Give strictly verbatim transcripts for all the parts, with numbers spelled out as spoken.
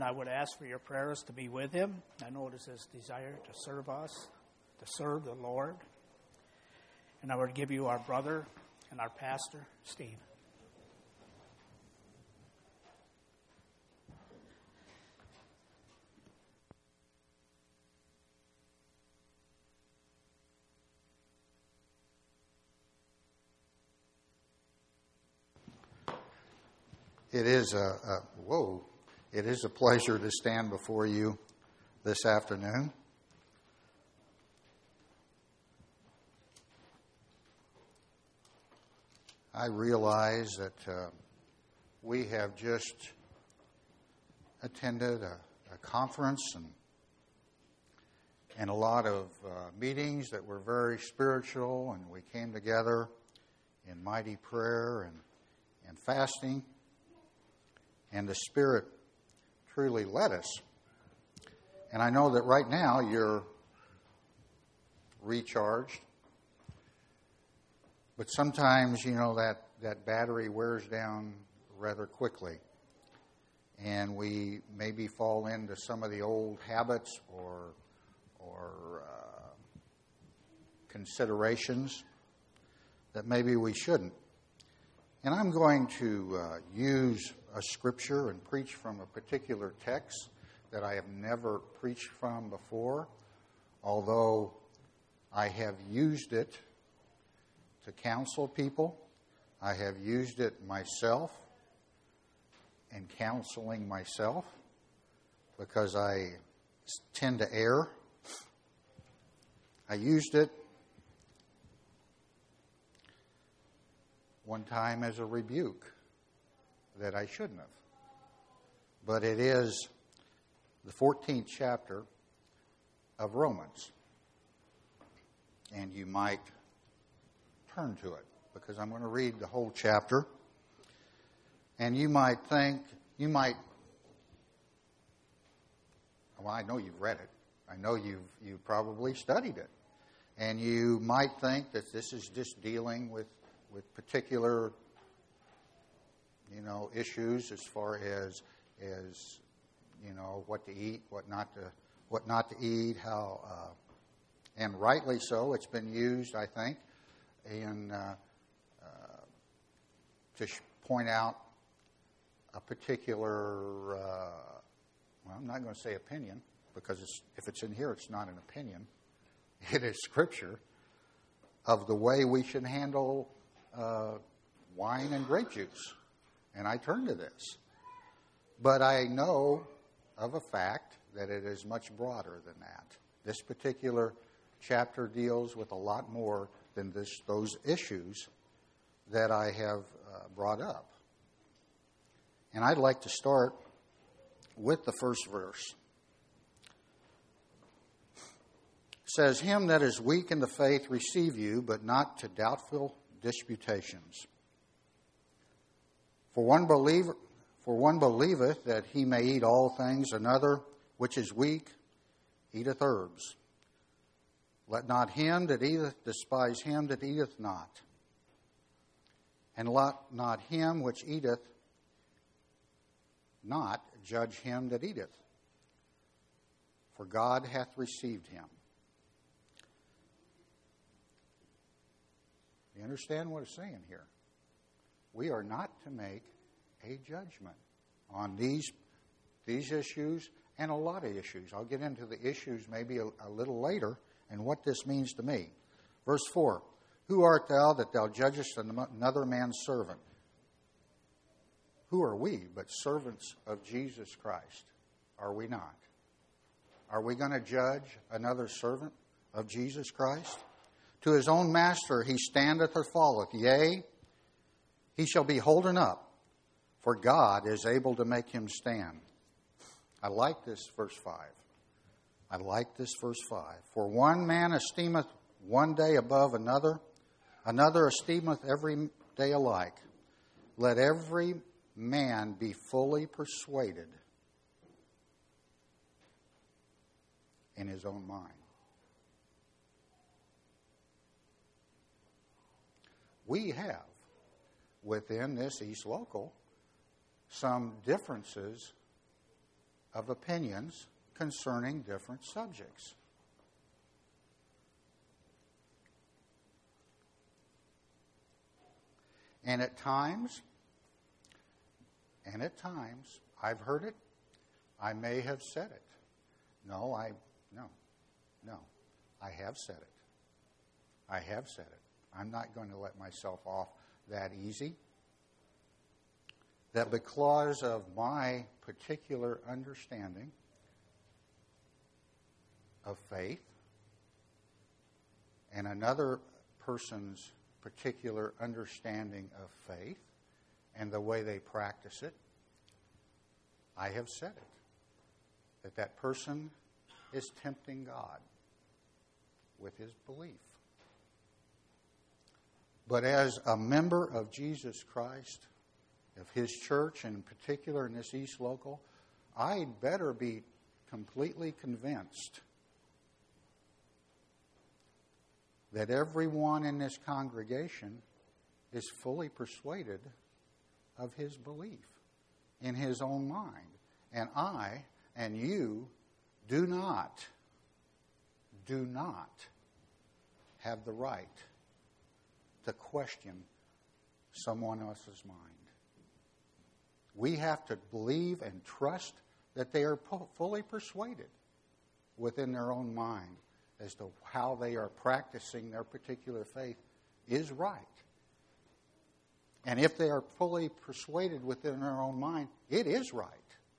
and I would ask for your prayers to be with him. I know it is his desire to serve us, to serve the Lord. And I would give you our brother and our pastor, Steve. It is a, a whoa, it is a pleasure to stand before you this afternoon. I realize that uh, we have just attended a, a conference and and a lot of uh, meetings that were very spiritual, and we came together in mighty prayer and, and fasting. And the Spirit truly led us. And I know that right now you're recharged. But sometimes, you know, that, that battery wears down rather quickly. And we maybe fall into some of the old habits or, or uh, considerations that maybe we shouldn't. And I'm going to uh, use a scripture and preach from a particular text that I have never preached from before, although I have used it to counsel people. I have used it myself in counseling myself because I tend to err. I used it one time as a rebuke that I shouldn't have. But it is the fourteenth chapter of Romans. And you might turn to it because I'm going to read the whole chapter. And you might think, you might, well, I know you've read it. I know you've, you've probably studied it. And you might think that this is just dealing with with particular, you know, issues as far as, as, you know, what to eat, what not to, what not to eat, how, uh, and rightly so. It's been used, I think, in uh, uh, to sh- point out a particular. Uh, well, I'm not going to say opinion because it's, if it's in here, it's not an opinion. It is scripture of the way we should handle Uh, wine and grape juice. And I turn to this. But I know of a fact that it is much broader than that. This particular chapter deals with a lot more than this, those issues that I have uh, brought up. And I'd like to start with the first verse. It says, "Him that is weak in the faith receive you, but not to doubtful disputations. For one believer, for one believeth that he may eat all things, another, which is weak, eateth herbs. Let not him that eateth despise him that eateth not, and let not him which eateth not judge him that eateth, for God hath received him." You understand what it's saying here? We are not to make a judgment on these, these issues and a lot of issues. I'll get into the issues maybe a, a little later and what this means to me. Verse four, "Who art thou that thou judgest another man's servant?" Who are we but servants of Jesus Christ? Are we not? Are we going to judge another servant of Jesus Christ? "To his own master he standeth or falleth, yea, he shall be holden up, for God is able to make him stand." I like this verse five. I like this verse five. "For one man esteemeth one day above another, another esteemeth every day alike. Let every man be fully persuaded in his own mind." We have, within this East Local, some differences of opinions concerning different subjects. And at times, and at times, I've heard it, I may have said it. No, I, no, no, I have said it. I have said it. I'm not going to let myself off that easy. That because of my particular understanding of faith and another person's particular understanding of faith and the way they practice it, I have said it, that that person is tempting God with his belief. But as a member of Jesus Christ, of his church, and in particular in this East Local, I'd better be completely convinced that everyone in this congregation is fully persuaded of his belief in his own mind. And I and you do not, do not have the right to question someone else's mind. We have to believe and trust that they are po- fully persuaded within their own mind as to how they are practicing their particular faith is right. And if they are fully persuaded within their own mind, it is right.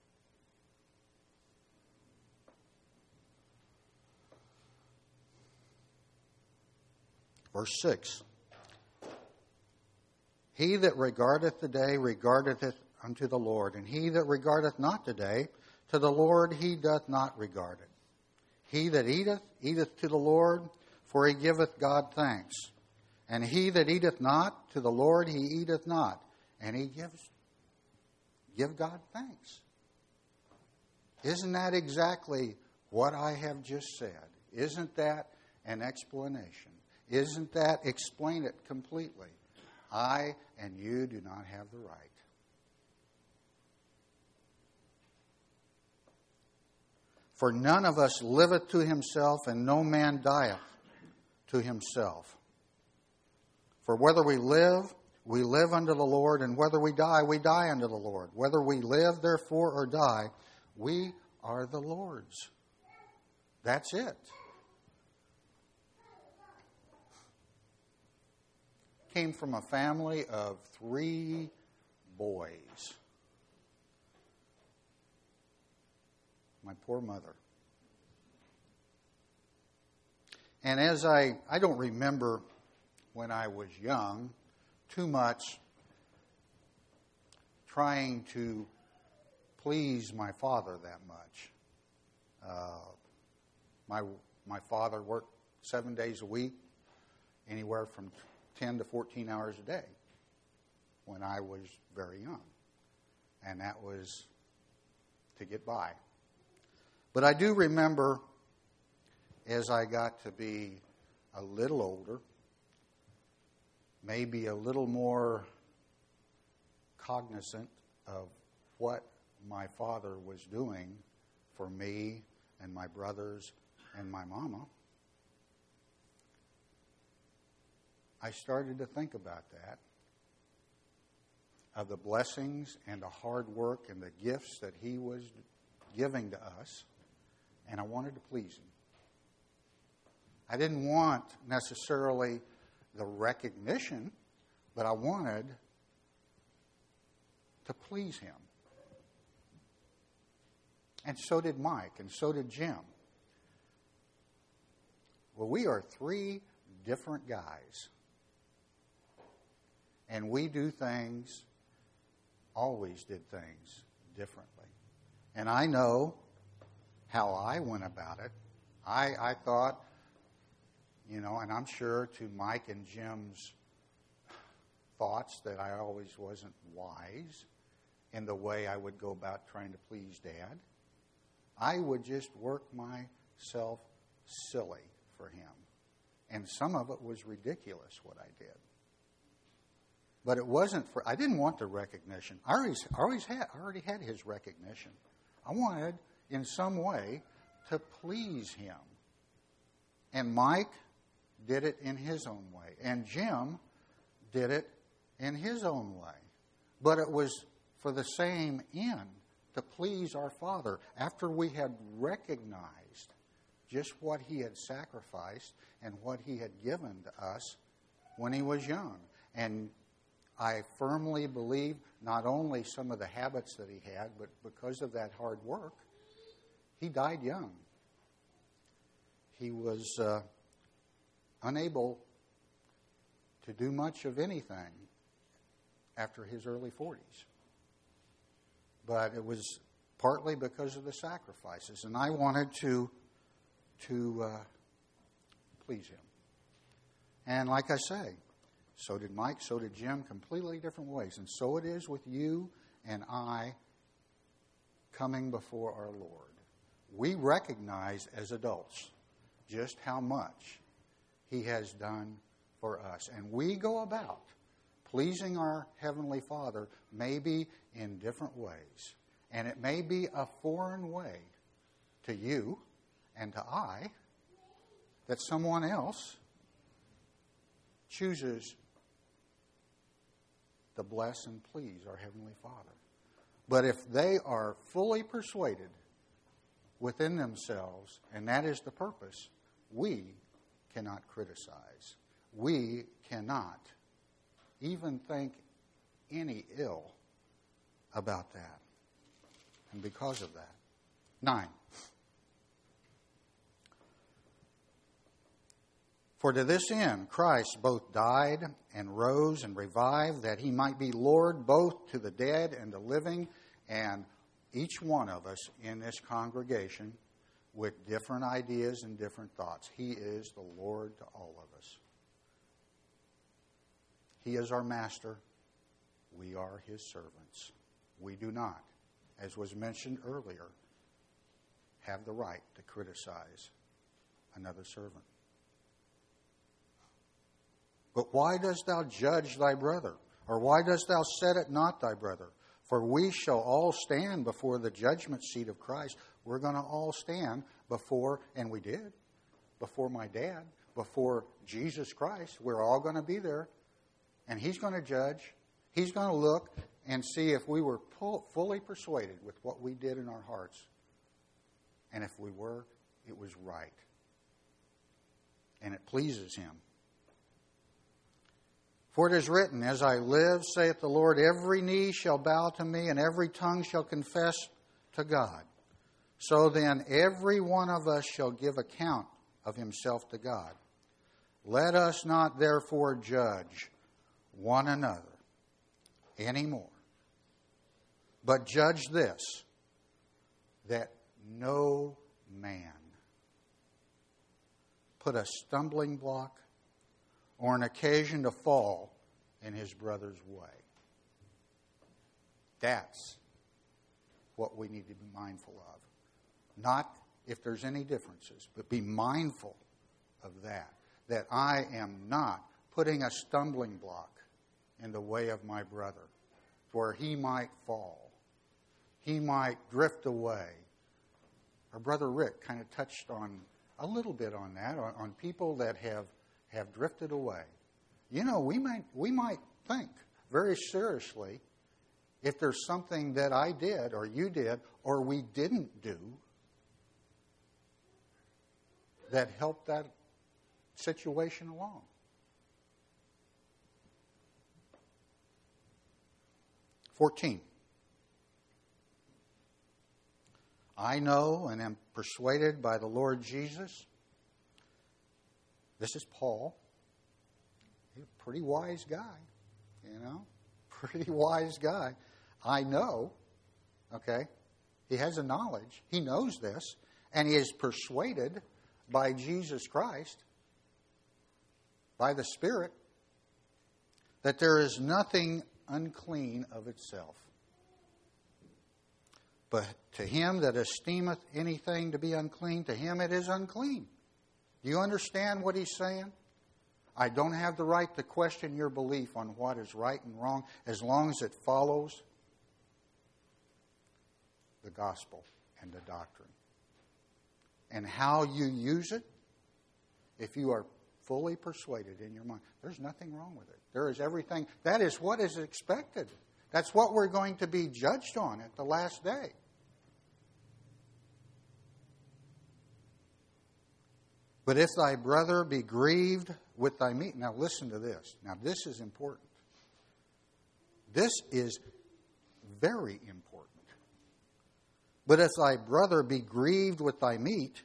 Verse six. He that regardeth the day regardeth it unto the Lord, and he that regardeth not the day, to the Lord he doth not regard it. He that eateth, eateth to the Lord, for he giveth God thanks. And he that eateth not, to the Lord he eateth not, and he gives give God thanks. Isn't that exactly what I have just said? Isn't that an explanation? Isn't that explain it completely? I and you do not have the right. For none of us liveth to himself, and no man dieth to himself. For whether we live, we live unto the Lord, and whether we die, we die unto the Lord. Whether we live, therefore, or die, we are the Lord's. That's it. Came from a family of three boys. My poor mother. And as I, I don't remember when I was young too much trying to please my father that much. Uh, my my father worked seven days a week, anywhere from ten to fourteen hours a day when I was very young. And that was to get by. But I do remember as I got to be a little older, maybe a little more cognizant of what my father was doing for me and my brothers and my mama, I started to think about that, of the blessings and the hard work and the gifts that he was giving to us, and I wanted to please him. I didn't want necessarily the recognition, but I wanted to please him. And so did Mike, and so did Jim. Well, we are three different guys. And we do things, always did things differently. And I know how I went about it. I, I thought, you know, and I'm sure to Mike and Jim's thoughts that I always wasn't wise in the way I would go about trying to please Dad. I would just work myself silly for him. And some of it was ridiculous what I did. But it wasn't for, I didn't want the recognition. I always, I always had, I already had his recognition. I wanted, in some way, to please him. And Mike did it in his own way. And Jim did it in his own way. But it was for the same end, to please our Father. After we had recognized just what he had sacrificed and what he had given to us when he was young. And I firmly believe not only some of the habits that he had, but because of that hard work, he died young. He was uh, unable to do much of anything after his early forties. But it was partly because of the sacrifices. And I wanted to, to uh, please him. And like I say, so did Mike, so did Jim, completely different ways. And so it is with you and I coming before our Lord. We recognize as adults just how much he has done for us. And we go about pleasing our Heavenly Father maybe in different ways. And it may be a foreign way to you and to I that someone else chooses to bless and please our Heavenly Father. But if they are fully persuaded within themselves, and that is the purpose, we cannot criticize. We cannot even think any ill about that. And because of that. Nine. For to this end Christ both died and rose and revived, that he might be Lord both to the dead and the living. And each one of us in this congregation with different ideas and different thoughts. He is the Lord to all of us. He is our master. We are his servants. We do not, as was mentioned earlier, have the right to criticize another servant. But why dost thou judge thy brother? Or why dost thou set it not thy brother? For we shall all stand before the judgment seat of Christ. We're going to all stand before, and we did, before my dad, before Jesus Christ. We're all going to be there. And he's going to judge. He's going to look and see if we were pull, fully persuaded with what we did in our hearts. And if we were, it was right. And it pleases him. For it is written, As I live, saith the Lord, every knee shall bow to me, and every tongue shall confess to God. So then every one of us shall give account of himself to God. Let us not therefore judge one another anymore, but judge this, that no man put a stumbling block or an occasion to fall in his brother's way. That's what we need to be mindful of. Not if there's any differences, but be mindful of that. That I am not putting a stumbling block in the way of my brother, where he might fall. He might drift away. Our brother Rick kind of touched on a little bit on that, on, on people that have have drifted away. You know, we might we might think very seriously if there's something that I did or you did or we didn't do that helped that situation along. Fourteen. I know and am persuaded by the Lord Jesus. This is Paul. He's a pretty wise guy, you know, pretty wise guy. I know, okay, he has a knowledge. He knows this, and he is persuaded by Jesus Christ, by the Spirit, that there is nothing unclean of itself. But to him that esteemeth anything to be unclean, to him it is unclean. Do you understand what he's saying? I don't have the right to question your belief on what is right and wrong as long as it follows the gospel. and the doctrine. And how you use it, if you are fully persuaded in your mind, there's nothing wrong with it. There is everything. That is what is expected. That's what we're going to be judged on at the last day. But if thy brother be grieved with thy meat. Now listen to this. Now this is important. This is very important. But if thy brother be grieved with thy meat,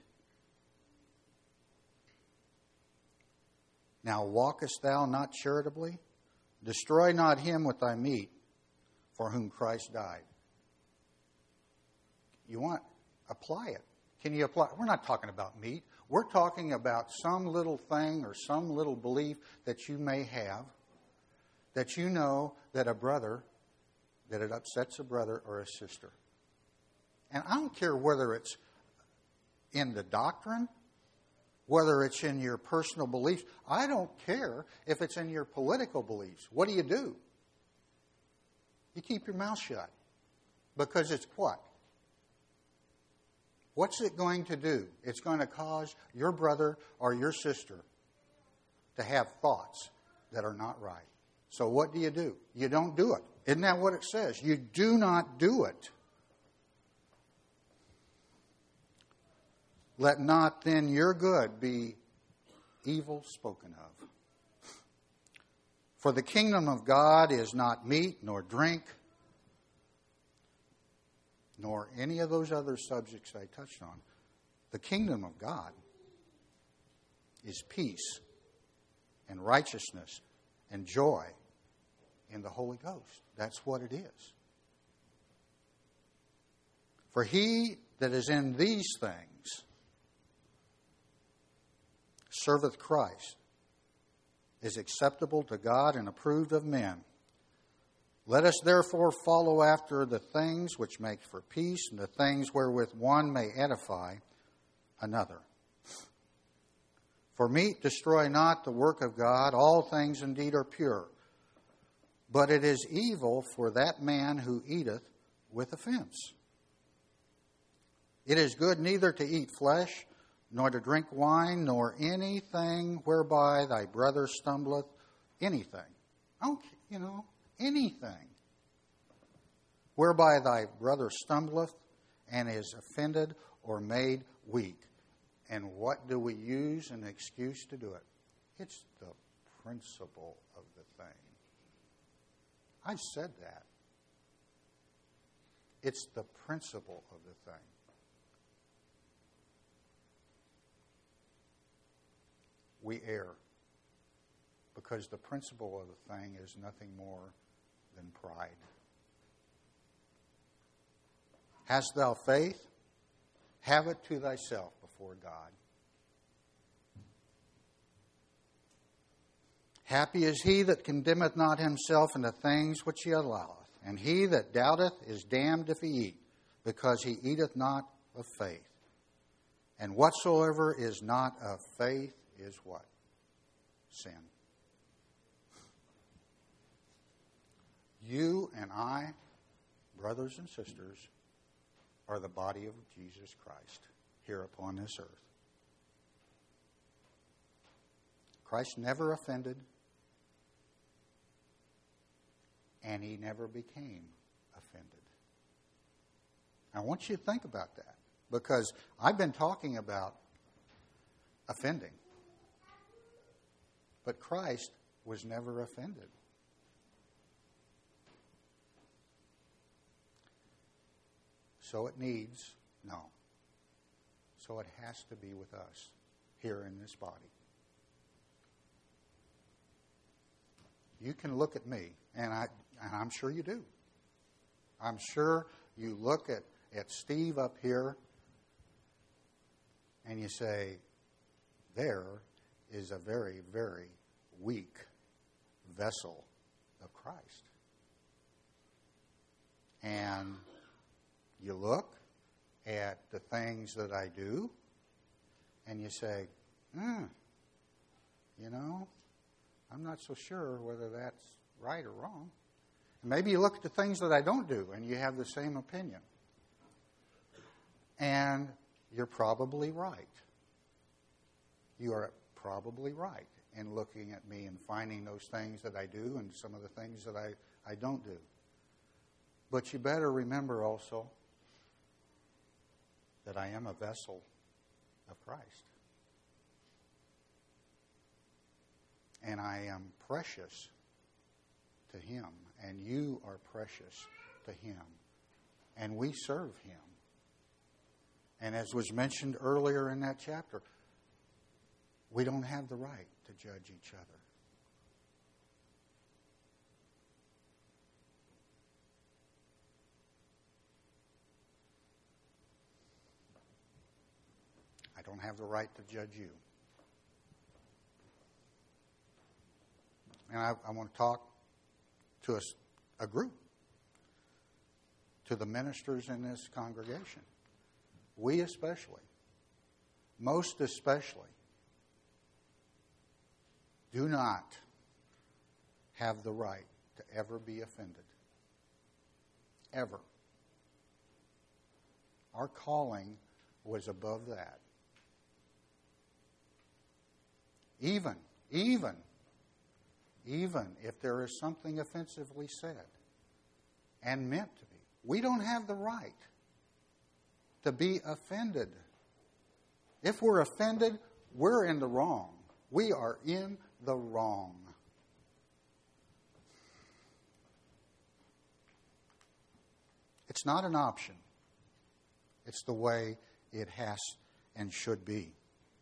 now walkest thou not charitably? Destroy not him with thy meat, for whom Christ died. You want, apply it. Can you apply? We're not talking about meat. We're talking about some little thing or some little belief that you may have, that you know that a brother, that it upsets a brother or a sister. And I don't care whether it's in the doctrine, whether it's in your personal beliefs. I don't care if it's in your political beliefs. What do you do? You keep your mouth shut. Because it's what? What's it going to do? It's going to cause your brother or your sister to have thoughts that are not right. So what do you do? You don't do it. Isn't that what it says? You do not do it. Let not then your good be evil spoken of. For the kingdom of God is not meat nor drink, nor any of those other subjects I touched on. The kingdom of God is peace and righteousness and joy in the Holy Ghost. That's what it is. For he that is in these things serveth Christ, is acceptable to God and approved of men. Let us therefore follow after the things which make for peace, and the things wherewith one may edify another. For meat destroy not the work of God. All things indeed are pure. But it is evil for that man who eateth with offense. It is good neither to eat flesh, nor to drink wine, nor anything whereby thy brother stumbleth. Anything. Oh, you know, anything. Whereby thy brother stumbleth and is offended or made weak. And what do we use an excuse to do it? It's the principle of the thing. I said that. It's the principle of the thing. We err because the principle of the thing is nothing more than pride. Hast thou faith? Have it to thyself before God. Happy is he that condemneth not himself in the things which he alloweth, and he that doubteth is damned if he eat, because he eateth not of faith. And whatsoever is not of faith is what? Sin. You and I, brothers and sisters, are the body of Jesus Christ here upon this earth. Christ never offended, and he never became offended. I want you to think about that, because I've been talking about offending. But Christ was never offended. So it needs, no. So it has to be with us here in this body. You can look at me, and, I, and I'm sure you do. I'm sure you look at, at Steve up here, and you say, there is a very, very weak vessel of Christ. And you look at the things that I do, and you say, hmm, you know, I'm not so sure whether that's right or wrong. And maybe you look at the things that I don't do, and you have the same opinion. And you're probably right. You are probably right in looking at me and finding those things that I do and some of the things that I, I don't do. But you better remember also that I am a vessel of Christ. And I am precious to Him. And you are precious to Him. And we serve Him. And as was mentioned earlier in that chapter, we don't have the right to judge each other. I don't have the right to judge you. And I, I want to talk to a, a group, to the ministers in this congregation. We especially, most especially, do not have the right to ever be offended. Ever. Our calling was above that. Even, even, even if there is something offensively said and meant to be, we don't have the right to be offended. If we're offended, we're in the wrong. We are in the wrong. It's not an option. It's the way it has and should be.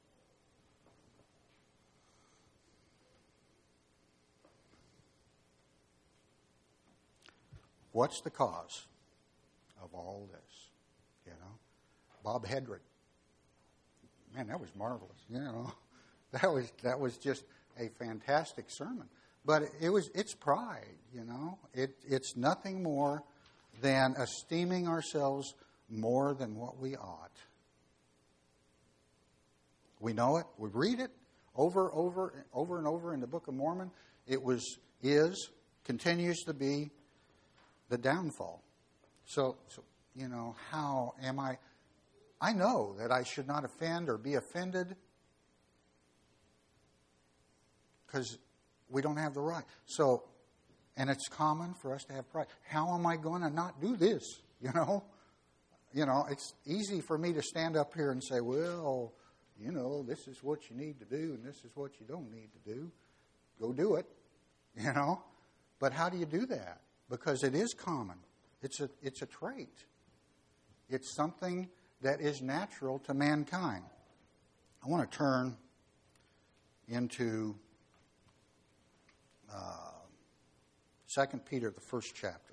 What's the cause of all this? You know, Bob Hedrick. Man, that was marvelous. You know, that was that was just a fantastic sermon. But it was it's pride. You know, it it's nothing more than esteeming ourselves more than what we ought. We know it. We read it over, over, over and over in the Book of Mormon. It was, is, continues to be the downfall. So, so, you know, how am I? I know that I should not offend or be offended because we don't have the right. So, and it's common for us to have pride. How am I going to not do this? You know, you know, it's easy for me to stand up here and say, well, you know, this is what you need to do and this is what you don't need to do. Go do it, you know. But how do you do that? Because it is common. It's a, it's a trait. It's something that is natural to mankind. I want to turn into uh, Second Peter, the first chapter.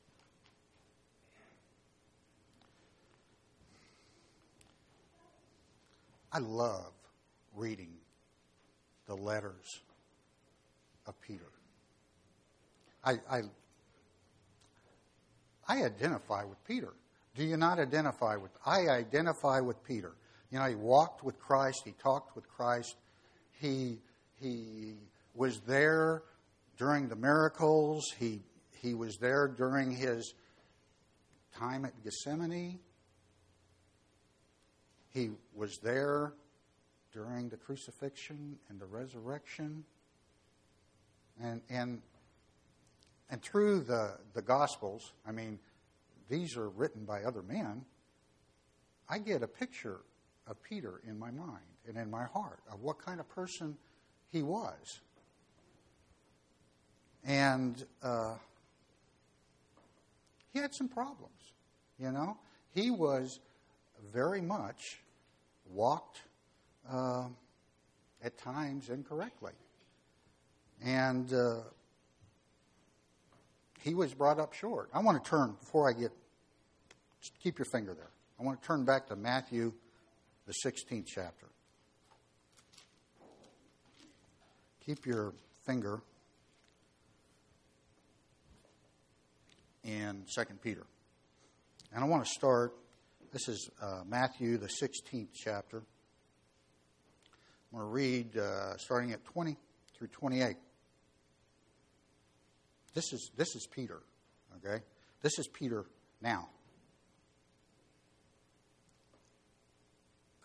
I love reading the letters of Peter. I, I I identify with Peter. Do you not identify with? I identify with Peter. You know, he walked with Christ. He talked with Christ. He he was there during the miracles. He he was there during his time at Gethsemane. He was there during the crucifixion and the resurrection. And and and through the, the Gospels, I mean, these are written by other men, I get a picture of Peter in my mind and in my heart of what kind of person he was. And uh, he had some problems, you know. He was very much walked uh, at times incorrectly. And uh, he was brought up short. I want to turn, before I get, just keep your finger there. I want to turn back to Matthew, the sixteenth chapter. Keep your finger in Second Peter. And I want to start, this is uh, Matthew, the sixteenth chapter. I'm going to read uh, starting at twenty through twenty-eight. This is this is Peter, okay? This is Peter now.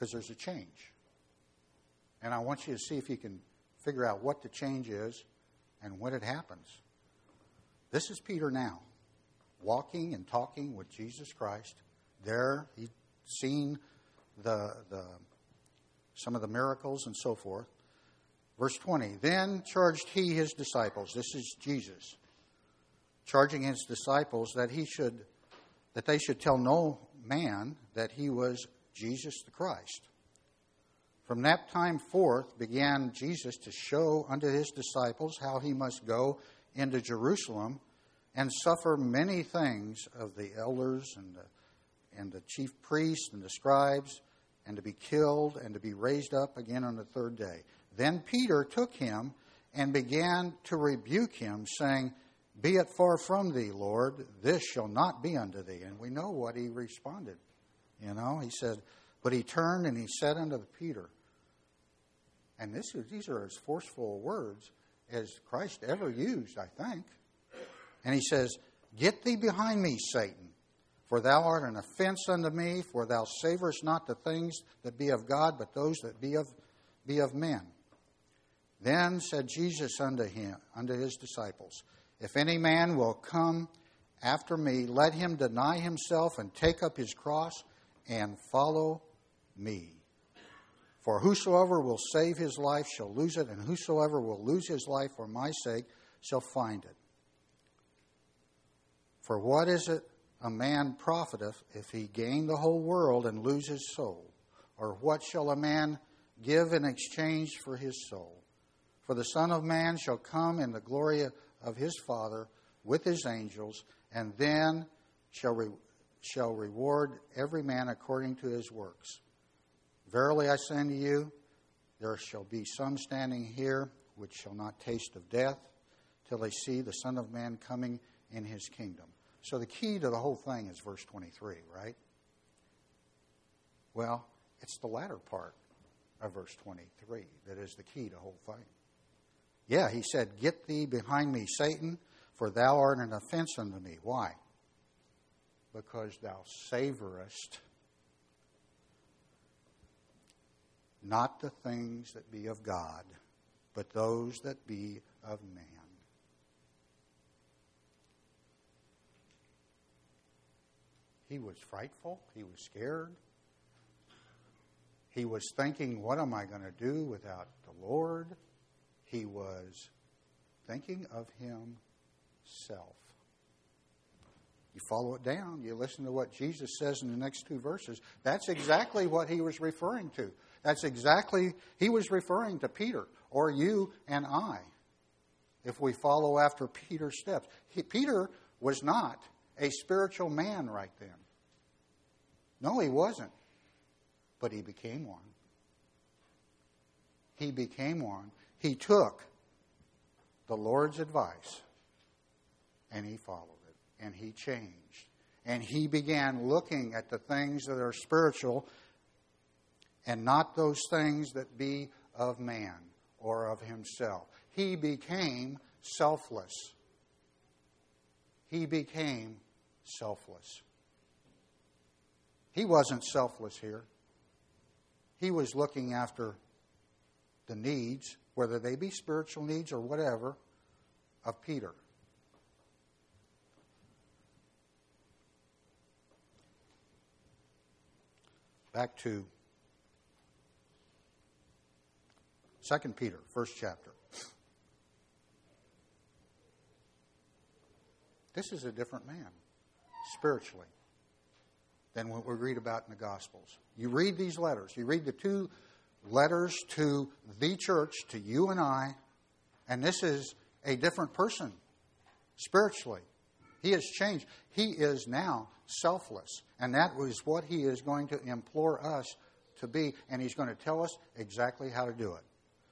because there's a change. And I want you to see if you can figure out what the change is and when it happens. This is Peter now, walking and talking with Jesus Christ. There, he'd seen the, the some of the miracles and so forth. Verse twenty, then charged he his disciples, this is Jesus, charging his disciples that he should, that they should tell no man that he was Jesus the Christ. From that time forth began Jesus to show unto his disciples how he must go into Jerusalem and suffer many things of the elders and the, and the chief priests and the scribes, and to be killed and to be raised up again on the third day. Then Peter took him and began to rebuke him, saying, be it far from thee, Lord, this shall not be unto thee. And we know what he responded. You know, he said, but he turned and he said unto Peter, and this is, these are as forceful words as Christ ever used, I think. And he says, get thee behind me, Satan, for thou art an offense unto me, for thou savorest not the things that be of God, but those that be of, be of men. Then said Jesus unto him, unto his disciples, if any man will come after me, let him deny himself and take up his cross and follow me. For whosoever will save his life shall lose it, and whosoever will lose his life for my sake shall find it. For what is it a man profiteth if he gain the whole world and lose his soul? Or what shall a man give in exchange for his soul? For the Son of Man shall come in the glory of his Father with his angels, and then shall re- shall reward every man according to his works. Verily I say unto you, there shall be some standing here which shall not taste of death till they see the Son of Man coming in his kingdom. So the key to the whole thing is verse twenty-three, right? Well, it's the latter part of verse twenty-three that is the key to the whole thing. Yeah, he said, get thee behind me, Satan, for thou art an offense unto me. Why? Because thou savorest not the things that be of God, but those that be of man. He was frightful. He was scared. He was thinking, what am I going to do without the Lord? He was thinking of himself. You follow it down. You listen to what Jesus says in the next two verses. That's exactly what he was referring to. That's exactly, he was referring to Peter, or you and I, if we follow after Peter's steps. He, Peter was not a spiritual man right then. No, he wasn't. But he became one. He became one. He took the Lord's advice and he followed it and he changed. And he began looking at the things that are spiritual and not those things that be of man or of himself. He became selfless. He became selfless. He wasn't selfless here. He was looking after the needs, whether they be spiritual needs or whatever, of Peter. Back to Second Peter, first chapter. This is a different man, spiritually, than what we read about in the Gospels. You read these letters. You read the two letters to the church, to you and I, and this is a different person spiritually. He has changed. He is now selfless, and that was what he is going to implore us to be, and he's going to tell us exactly how to do it.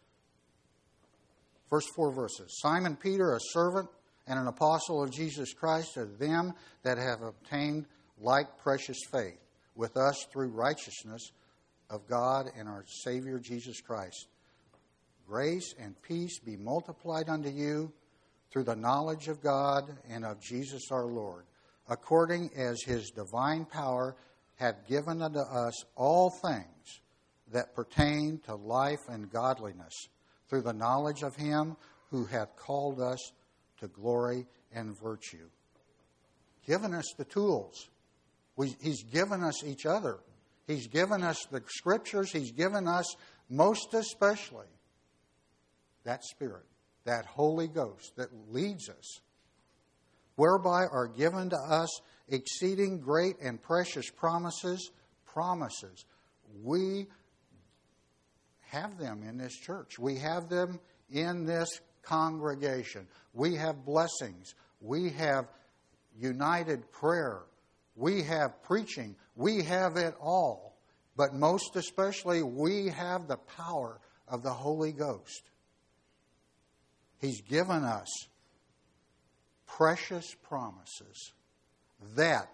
First four verses. Simon Peter, a servant and an apostle of Jesus Christ, to them that have obtained like precious faith with us through righteousness of God and our Savior Jesus Christ. Grace and peace be multiplied unto you through the knowledge of God and of Jesus our Lord, according as his divine power hath given unto us all things that pertain to life and godliness, through the knowledge of Him who hath called us to glory and virtue. Given us the tools. We, he's given us each other. He's given us the Scriptures. He's given us, most especially, that Spirit, that Holy Ghost that leads us, whereby are given to us exceeding great and precious promises. Promises. We have them in this church. We have them in this congregation. We have blessings. We have united prayer. We have preaching. We have it all. But most especially, we have the power of the Holy Ghost. He's given us precious promises that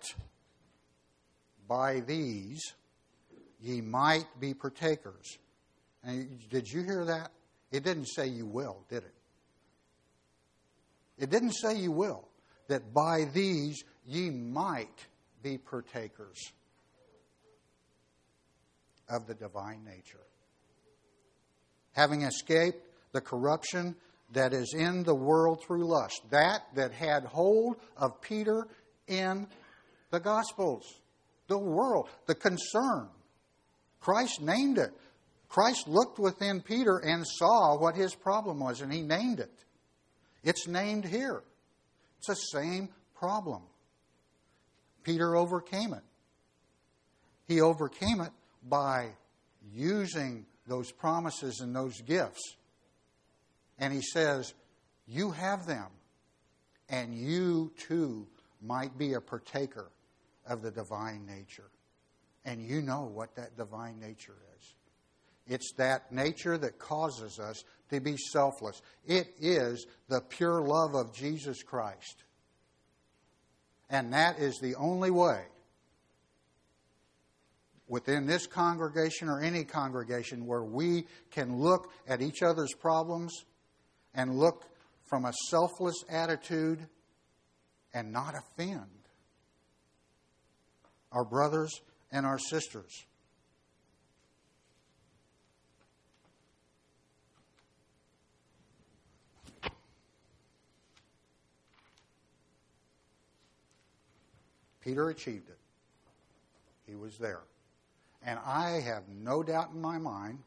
by these ye might be partakers. And did you hear that? It didn't say you will, did it? It didn't say you will. That by these ye might be partakers of the divine nature. Having escaped the corruption that is in the world through lust. That that had hold of Peter in the Gospels. The world, the concern. Christ named it. Christ looked within Peter and saw what his problem was, and He named it. It's named here. It's the same problem. Peter overcame it. He overcame it by using those promises and those gifts. And he says, you have them, and you too might be a partaker of the divine nature. And you know what that divine nature is. It's that nature that causes us to be selfless. It is the pure love of Jesus Christ. And that is the only way within this congregation or any congregation where we can look at each other's problems and look from a selfless attitude and not offend our brothers and our sisters. Peter achieved it. He was there. And I have no doubt in my mind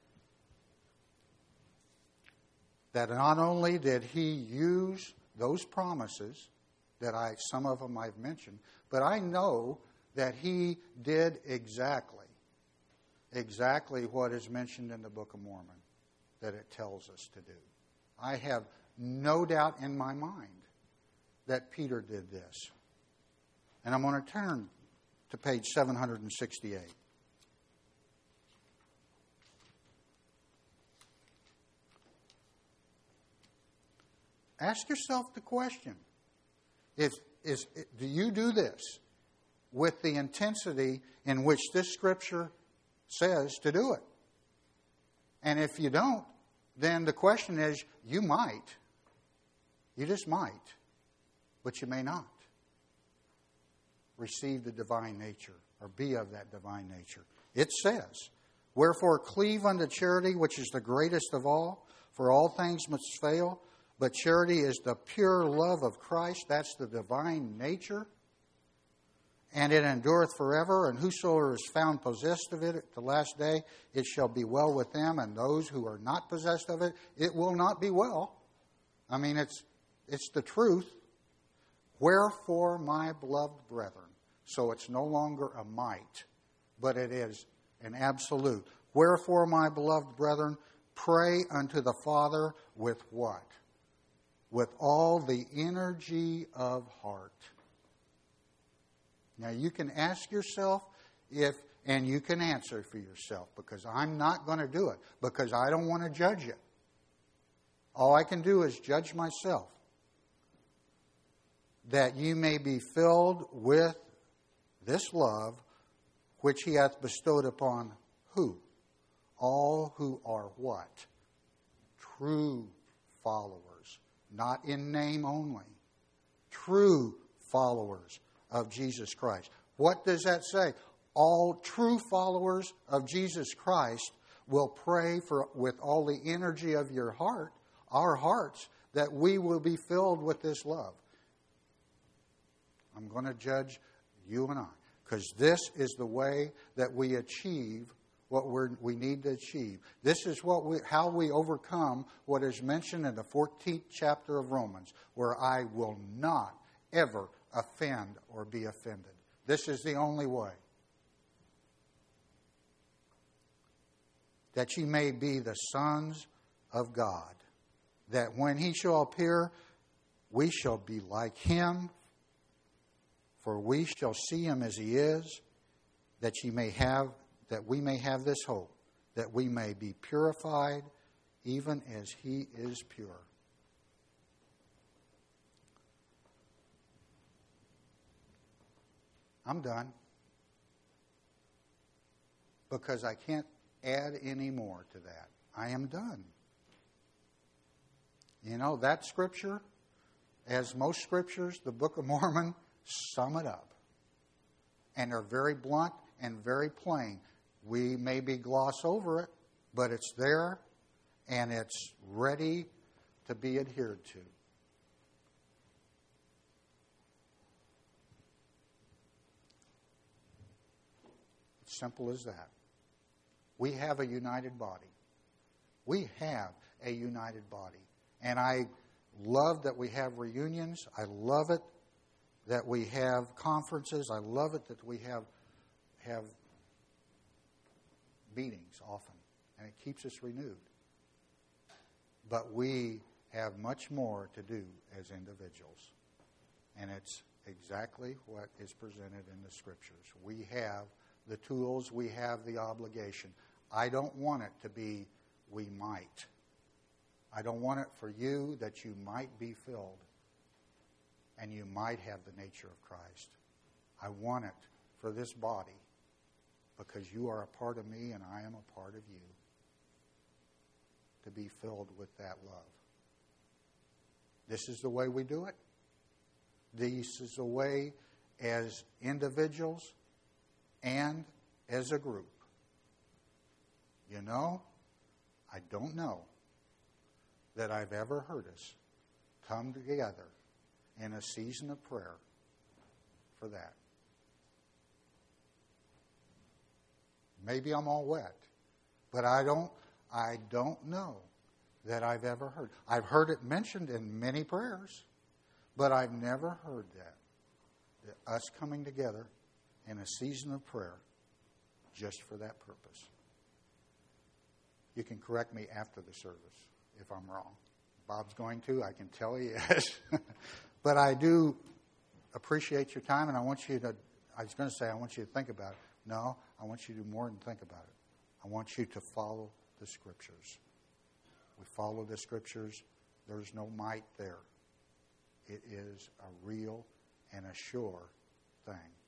that not only did he use those promises that I, some of them I've mentioned, but I know that he did exactly, exactly what is mentioned in the Book of Mormon that it tells us to do. I have no doubt in my mind that Peter did this. And I'm going to turn to page seven hundred sixty-eight. Ask yourself the question, if, is, do you do this with the intensity in which this Scripture says to do it? And if you don't, then the question is, you might. You just might. But you may not receive the divine nature or be of that divine nature. It says, wherefore cleave unto charity, which is the greatest of all, for all things must fail, but charity is the pure love of Christ. That's the divine nature. And it endureth forever, and whosoever is found possessed of it at the last day, it shall be well with them, and those who are not possessed of it, it will not be well. I mean, it's it's the truth. Wherefore, my beloved brethren, so it's no longer a might, but it is an absolute. Wherefore, my beloved brethren, pray unto the Father with what? With all the energy of heart. Now, you can ask yourself if, and you can answer for yourself, because I'm not going to do it, because I don't want to judge you. All I can do is judge myself. That you may be filled with this love which He hath bestowed upon who? All who are what? True followers. Not in name only. True followers of Jesus Christ. What does that say? all true followers of Jesus Christ will pray for, with all the energy of your heart, our hearts, that we will be filled with this love. I'm going to judge you and I, because this is the way that we achieve what we're, we need to achieve. This is what we, how we overcome what is mentioned in the fourteenth chapter of Romans, where I will not ever offend or be offended. This is the only way. That ye may be the sons of God, that when he shall appear, we shall be like him, for we shall see him as he is, that ye may have, that we may have this hope, that we may be purified, even as he is pure. I'm done. Because I can't add any more to that. I am done. You know, that scripture, as most scriptures, the Book of Mormon, sum it up. And they're very blunt and very plain. We maybe gloss over it, but it's there and it's ready to be adhered to. It's simple as that. We have a united body. We have a united body. And I love that we have reunions. I love it that we have conferences. I love it that we have have meetings often. And it keeps us renewed. But we have much more to do as individuals. And it's exactly what is presented in the Scriptures. We have the tools, we have the obligation. I don't want it to be we might. I don't want it for you that you might be filled and you might have the nature of Christ. I want it for this body because you are a part of me and I am a part of you to be filled with that love. This is the way we do it. This is the way as individuals and as a group. You know, I don't know that I've ever heard us come together in a season of prayer for that. Maybe I'm all wet, but I don't I don't know that I've ever heard. I've heard it mentioned in many prayers, but I've never heard that. that us coming together in a season of prayer just for that purpose. You can correct me after the service if I'm wrong. Bob's going to, I can tell he is. But I do appreciate your time, and I want you to, I was going to say I want you to think about it. No, I want you to do more than think about it. I want you to follow the Scriptures. We follow the Scriptures. There's no might there. It is a real and a sure thing.